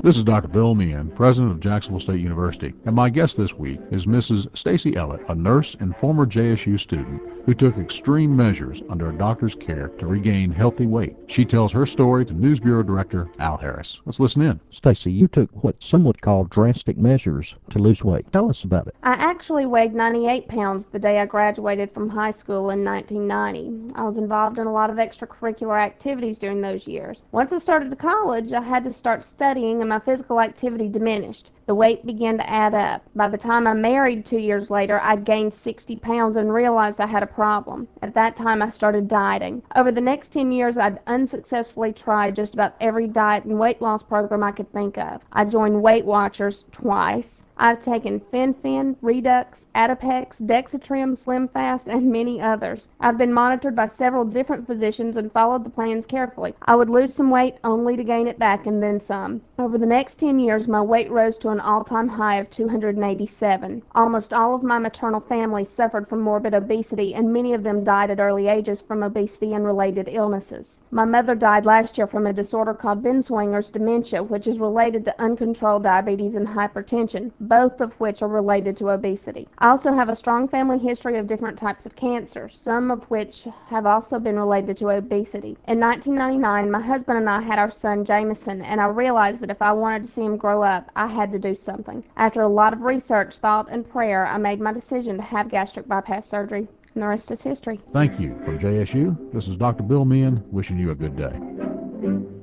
This is Dr. Bill Meehan, president of Jacksonville State University, and my guest this week is Mrs. Stacy Ellett, a nurse and former JSU student who took extreme measures under a doctor's care to regain healthy weight. She tells her story to News Bureau Director Al Harris. Let's listen in. Stacy, you took what some would call drastic measures to lose weight. Tell us about it. I actually weighed 98 pounds the day I graduated from high school in 1990. I was involved in a lot of extracurricular activities during those years. Once I started to college, I had to start studying and my physical activity diminished. The weight began to add up. By the time I married 2 years later, I'd gained 60 pounds and realized I had a problem. At that time, I started dieting. Over the next 10 years, I'd unsuccessfully tried just about every diet and weight loss program I could think of. I joined Weight Watchers twice. I've taken Fen-Phen, Redux, Adipex, Dexatrim, SlimFast, and many others. I've been monitored by several different physicians and followed the plans carefully. I would lose some weight only to gain it back and then some. Over the next 10 years, my weight rose to an all-time high of 287. Almost all of my maternal family suffered from morbid obesity, and many of them died at early ages from obesity and related illnesses. My mother died last year from a disorder called Binswanger's dementia, which is related to uncontrolled diabetes and hypertension, both of which are related to obesity. I also have a strong family history of different types of cancer, some of which have also been related to obesity. In 1999, my husband and I had our son Jameson, and I realized that if I wanted to see him grow up, I had to do something. After a lot of research, thought, and prayer, I made my decision to have gastric bypass surgery, and the rest is history. Thank you. From JSU, this is Dr. Bill Meehan wishing you a good day.